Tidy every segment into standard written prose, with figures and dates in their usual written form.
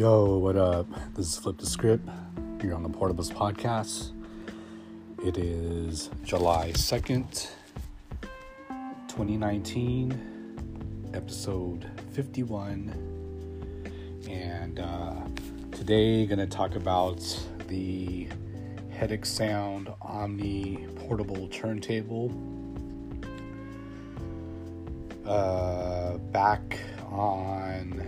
Yo, what up? This is Flip the Script. You're on the Portables Podcast. It is July 2nd, 2019, episode 51. And today, going to talk about the Headache Sound Omni portable turntable. Back on...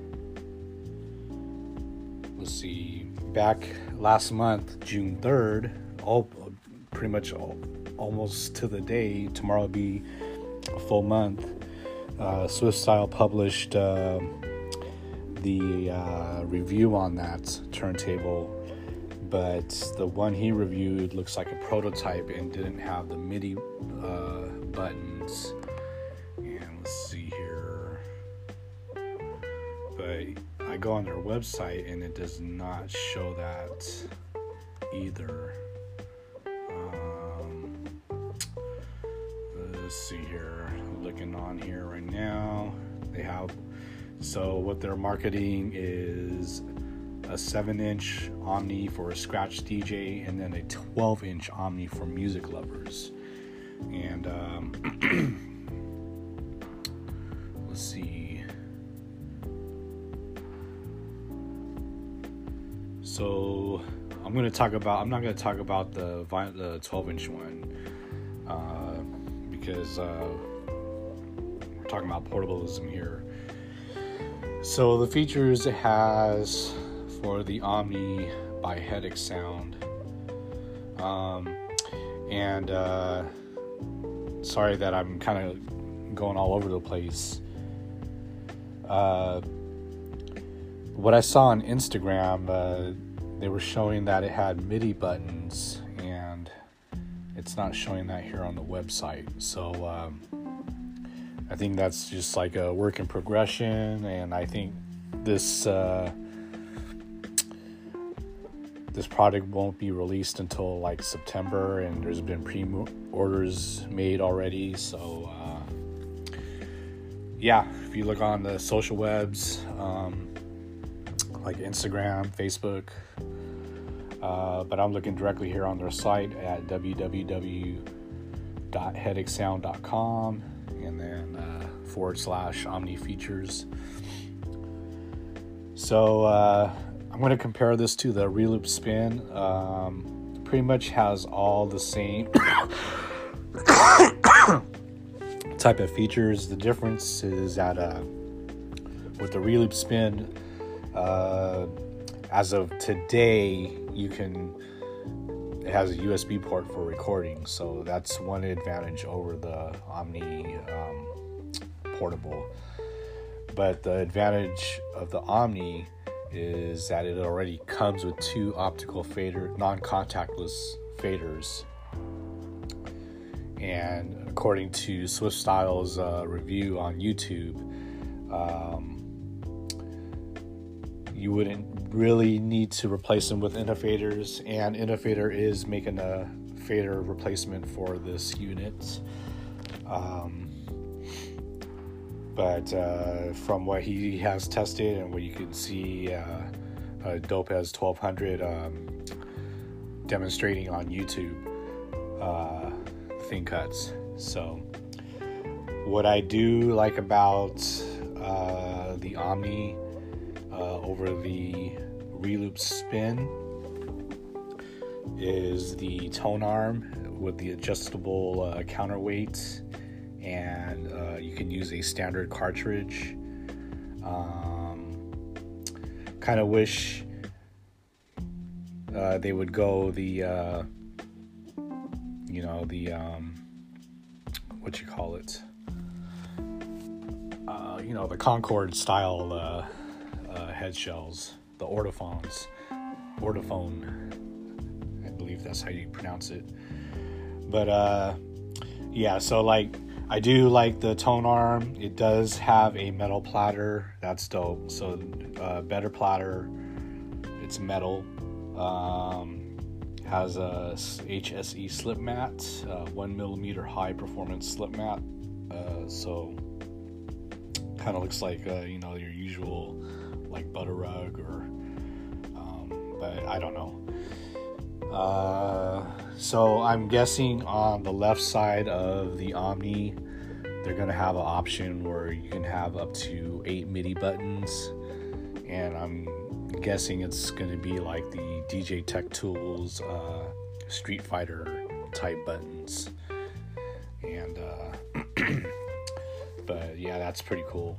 back last month, June 3rd, almost to the day, tomorrow will be a full month, Swift Style published the review on that turntable, but the one he reviewed looks like a prototype and didn't have the MIDI buttons. And let's see here, but I go on their website and it does not show that either. Let's see here. I'm looking on here right now. So what they're marketing is a 7-inch Omni for a scratch DJ and then a 12-inch Omni for music lovers. And let's see. So I'm not going to talk about the 12-inch one because we're talking about portablism here. So the features it has for the Omni by Headache Sound, and sorry that I'm kind of going all over the place. What I saw on Instagram, they were showing that it had MIDI buttons, and it's not showing that here on the website. So I think that's just like a work in progression, and I think this product won't be released until like September, and there's been pre-orders made already. So yeah, if you look on the social webs, like Instagram, Facebook, but I'm looking directly here on their site at www.headachesound.com and then / Omni features. So I'm going to compare this to the Reloop Spin. Pretty much has all the same type of features. The difference is that with the Reloop Spin, as of today, it has a USB port for recording, so that's one advantage over the Omni portable. But the advantage of the Omni is that it already comes with two optical non-contactless faders, and according to Swift Style's review on YouTube, you wouldn't really need to replace them with Innofaders, and Innofader is making a fader replacement for this unit. But from what he has tested and what you can see, Dopez 1200 demonstrating on YouTube, thing cuts. So what I do like about the Omni over the Reloop Spin is the tone arm with the adjustable counterweight, and you can use a standard cartridge. Kind of wish they would go the the Concord style head shells, the Ortophone, I believe that's how you pronounce it. But yeah, so like I do like the tone arm. It does have a metal platter. That's dope. So better platter. It's metal. Has a HSE slip mat, 1mm high performance slip mat. So kind of looks like your usual like Butterug or, but I don't know. So I'm guessing on the left side of the Omni, they're going to have an option where you can have up to 8 MIDI buttons. And I'm guessing it's going to be like the DJ Tech Tools Street Fighter type buttons. And, but yeah, that's pretty cool.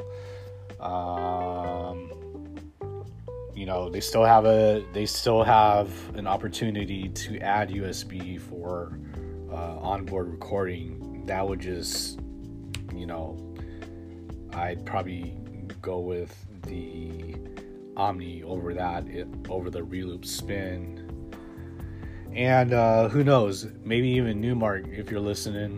You know, they still have an opportunity to add USB for onboard recording. That would just, you know, I'd probably go with the Omni over the Reloop Spin. And who knows, maybe even Newmark, if you're listening,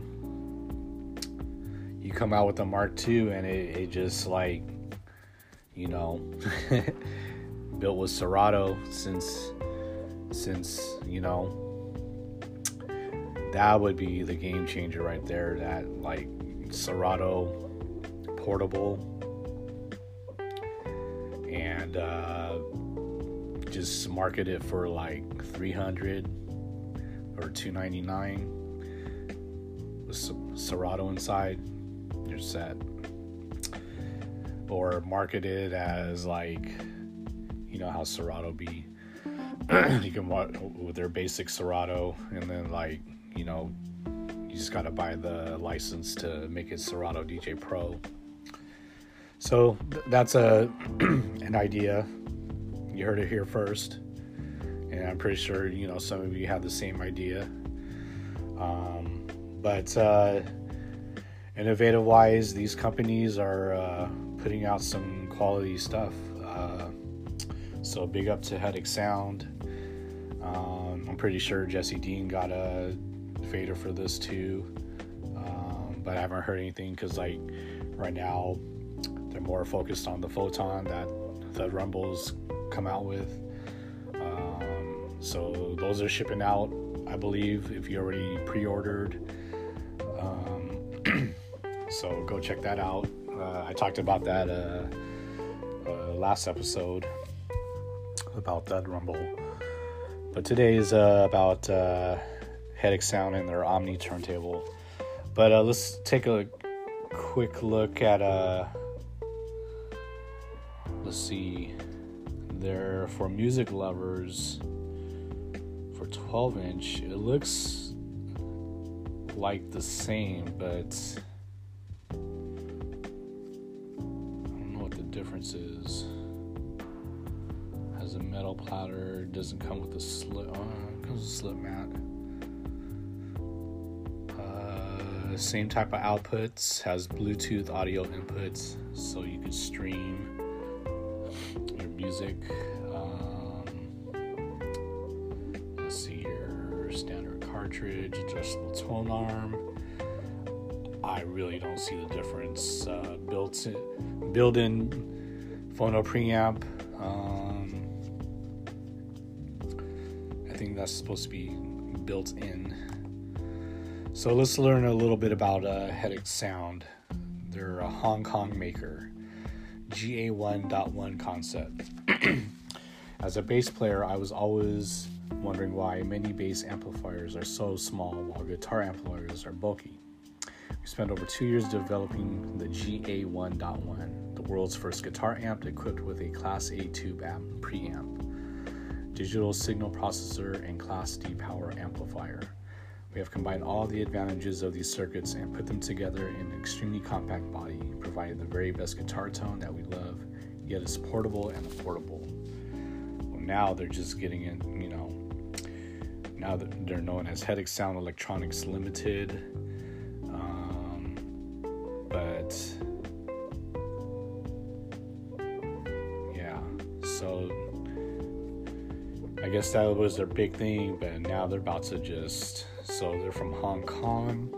you come out with a Mark II and it just like, you know, built with Serato, since you know, that would be the game changer right there. That like Serato portable, and just market it for like $300 or $299 with Serato inside. You're set. Or market it as like, you know how Serato be. You can watch with their basic Serato, and then like, you know, you just gotta buy the license to make it Serato DJ Pro. So that's an idea. You heard it here first, and I'm pretty sure, you know, some of you have the same idea. But innovative wise, these companies are putting out some quality stuff. So big up to Headache Sound. I'm pretty sure Jesse Dean got a fader for this too, but I haven't heard anything because like right now they're more focused on the Photon that the Rumbles come out with. So those are shipping out, I believe, if you already pre-ordered. So go check that out. I talked about that last episode, about that Rumble. But today is about Headache Sound and their Omni turntable. But let's take a quick look at let's see, there for music lovers, for 12-inch, it looks like the same, but I don't know what the difference is. Has a metal platter, doesn't come with a slip. It comes with a slip mat. Same type of outputs, has Bluetooth audio inputs, so you could stream your music. Let's see here, standard cartridge, adjustable tone arm. I really don't see the difference. Built-in phono preamp. I think that's supposed to be built in. So let's learn a little bit about Headache Sound. They're a Hong Kong maker. GA1.1 concept. As a bass player, I was always wondering why many bass amplifiers are so small while guitar amplifiers are bulky. We spent over 2 years developing the GA1.1, the world's first guitar amp equipped with a Class A tube amp preamp, digital signal processor, and Class D power amplifier. We have combined all the advantages of these circuits and put them together in an extremely compact body, providing the very best guitar tone that we love, yet it's portable and affordable. Well, now they're just getting in, you know, now that they're known as Headache Sound Electronics Limited. But yeah, so I guess that was their big thing, but now they're about to just, so they're from Hong Kong.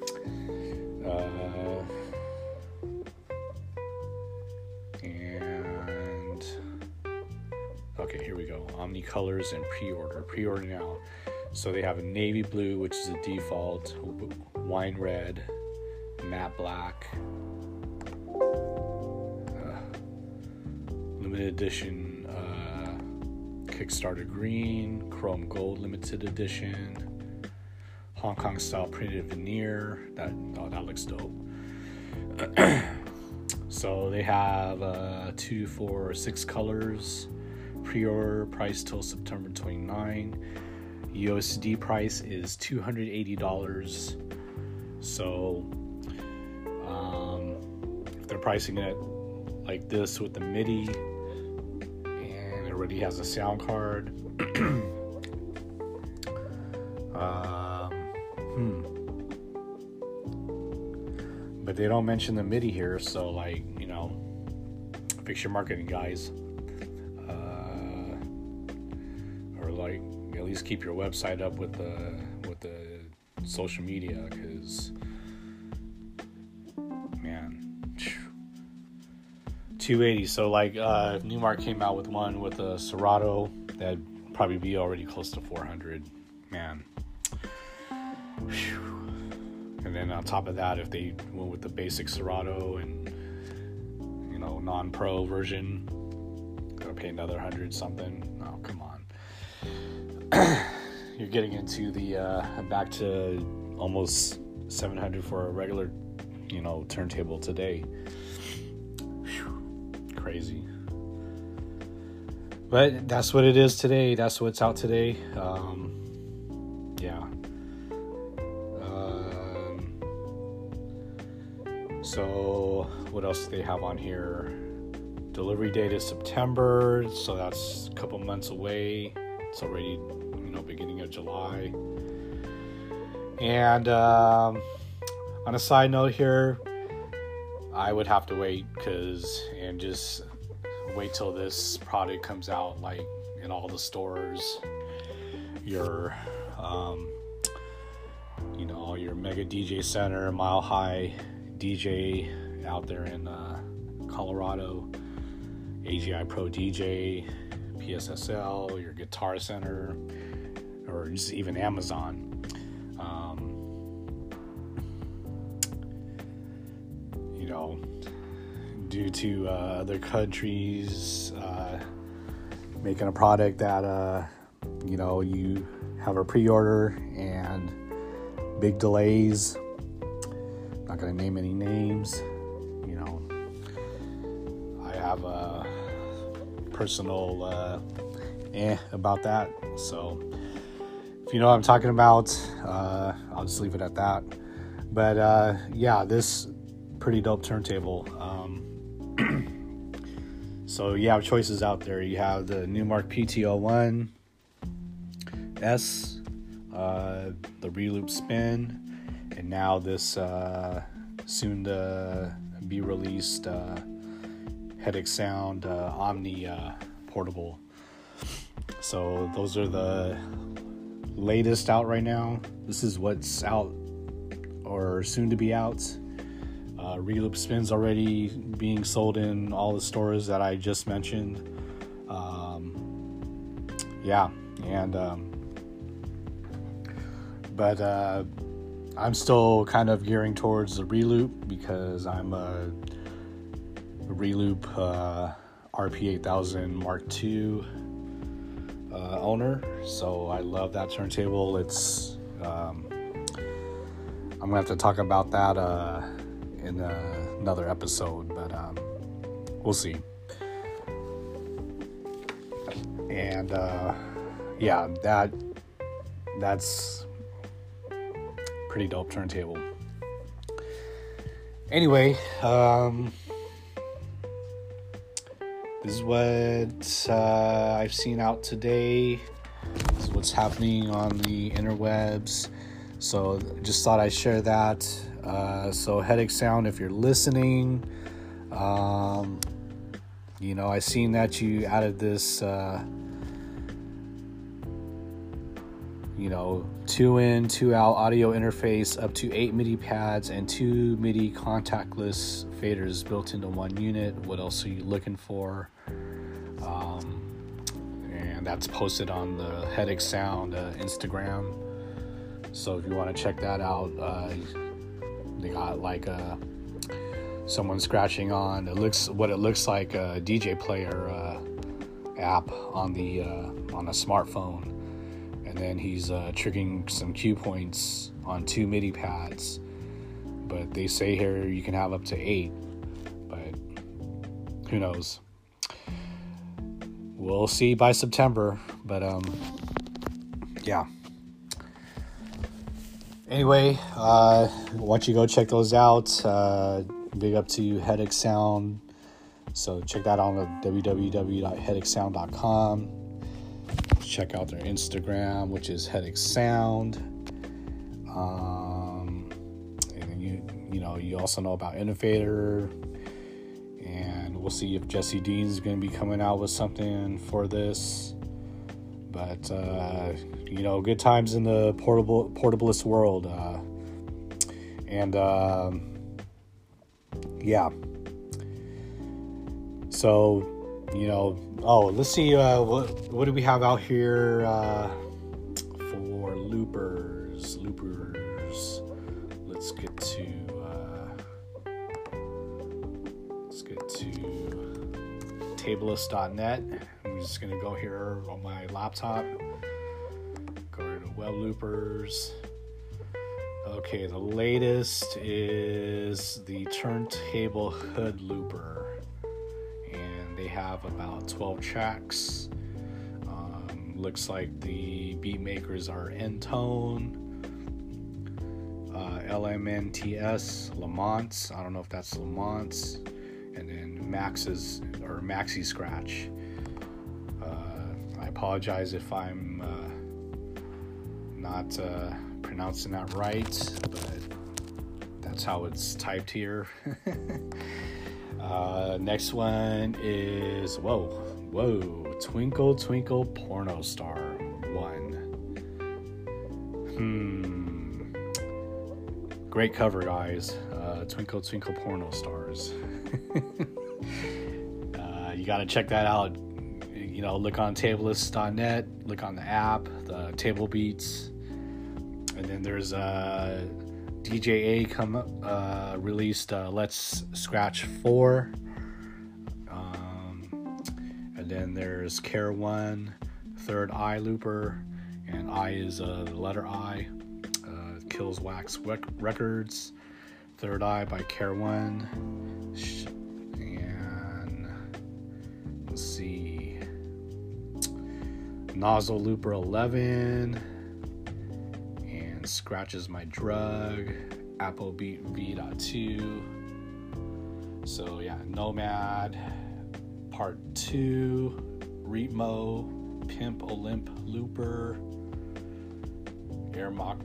And okay, here we go. Omni colors and pre-order now. So they have a navy blue, which is a default, wine red, matte black, limited edition Kickstarter green, chrome gold limited edition, Hong Kong style printed veneer. That looks dope. So they have 2, 4, 6 colors. Pre-order price till September 29. USD price is $280. So if they're pricing it like this with the MIDI and it already has a sound card, but they don't mention the MIDI here, so like, you know, fix your marketing, guys. Or like at least keep your website up with the social media, because man, $280. So like if Numark came out with one with a Serato, that'd probably be already close to $400, man. Whew. And then on top of that, if they went with the basic Serato and, you know, non-pro version, gotta pay another $100 something. Oh, come on. You're getting into the back to almost $700 for a regular, you know, turntable today. Whew. Crazy. But that's what it is today. That's what's out today. Yeah. So what else do they have on here? Delivery date is September, so that's a couple months away. It's already, you know, beginning of July. And on a side note here, I would have to wait just wait till this product comes out, like in all the stores. Your you know, all your Mega DJ Center, Mile High DJ out there in Colorado, AGI Pro DJ, PSSL, your Guitar Center, or just even Amazon. You know, due to other countries making a product that you know, you have a pre-order and big delays. Not going to name any names. You know, I have a personal about that. So if you know what I'm talking about, I'll just leave it at that. But yeah, this pretty dope turntable. So you have choices out there. You have the Numark PT-01 S, the Reloop Spin, and now this soon to be released Headache Sound Omni portable. So those are the latest out right now. This is what's out or soon to be out. Reloop Spin's already being sold in all the stores that I just mentioned. Yeah, and but I'm still kind of gearing towards the Reloop because I'm a Reloop RP8000 Mark II owner, so I love that turntable. It's I'm gonna have to talk about that in another episode, but we'll see. And yeah, that's pretty dope turntable. Anyway, this is what I've seen out today. This is what's happening on the interwebs. So just thought I'd share that. So Headache Sound, if you're listening, you know, I seen that you added this, you know, 2-in, 2-out audio interface, up to 8 MIDI pads and 2 MIDI contactless faders built into one unit. What else are you looking for? And that's posted on the Headache Sound Instagram. So if you want to check that out, they got like someone scratching on it looks like a DJ player app on a smartphone, and then he's triggering some cue points on 2 MIDI pads. But they say here you can have up to 8, but who knows? We'll see by September. But yeah. Anyway, why don't you go check those out? Big up to Headache Sound. So check that out on www.headachesound.com. Check out their Instagram, which is Headache Sound. And then you also know about Innovator. And we'll see if Jesse Dean's going to be coming out with something for this. But good times in the portablist world. Yeah. So, let's see, what do we have out here for loopers? Let's get to Tableist.net. I'm just going to go here on my laptop. Go to web loopers. Okay, the latest is the Turntable Hood Looper. And they have about 12 tracks. Looks like the beat makers are Entone, LMNTS, Lamont. I don't know if that's Lamont. And then Maxi Scratch. I apologize if I'm not pronouncing that right, but that's how it's typed here. Next one is Twinkle Twinkle Porno Star 1. Great cover, guys. Twinkle Twinkle Porno Stars. You gotta check that out. Look on Tableist.net, look on the app, the Table Beats, and then there's DJ A released Let's Scratch 4, and then there's Care 1, Third Eye Looper, and I is the letter I, Kills Wax Records, Third Eye by Care 1, and let's see, Nozzle Looper 11, and Scratches My Drug, Applebeat V.2. So yeah, Nomad Part 2, Ritmo, Pimp Olymp Looper, Airmock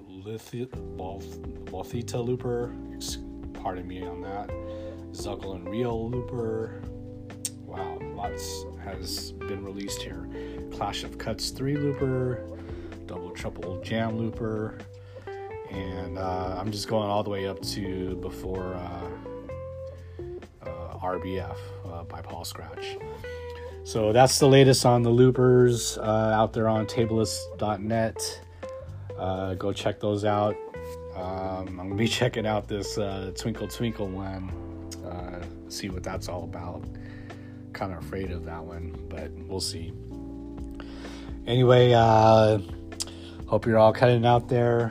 Bolthita Looper, pardon me on that, Zuckle and Real Looper. Wow, lots has been released here. Clash of Cuts 3 Looper, Double Trouble Jam Looper, and I'm just going all the way up to before RBF by Paul Scratch. So that's the latest on the loopers out there on Tableist.net. Go check those out. I'm going to be checking out this Twinkle Twinkle one, see what that's all about. Kind of afraid of that one, but we'll see. Anyway, hope you're all cutting out there.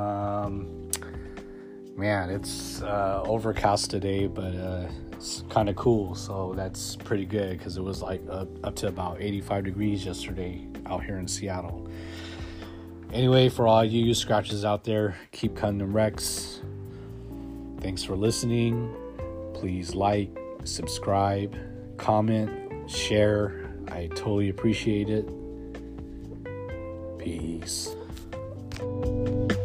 Man, it's overcast today, but it's kind of cool, so that's pretty good because it was like up to about 85 degrees yesterday out here in Seattle. Anyway, for all you scratches out there, keep cutting them wrecks. Thanks for listening. Please like, subscribe, comment, share. I totally appreciate it. Peace.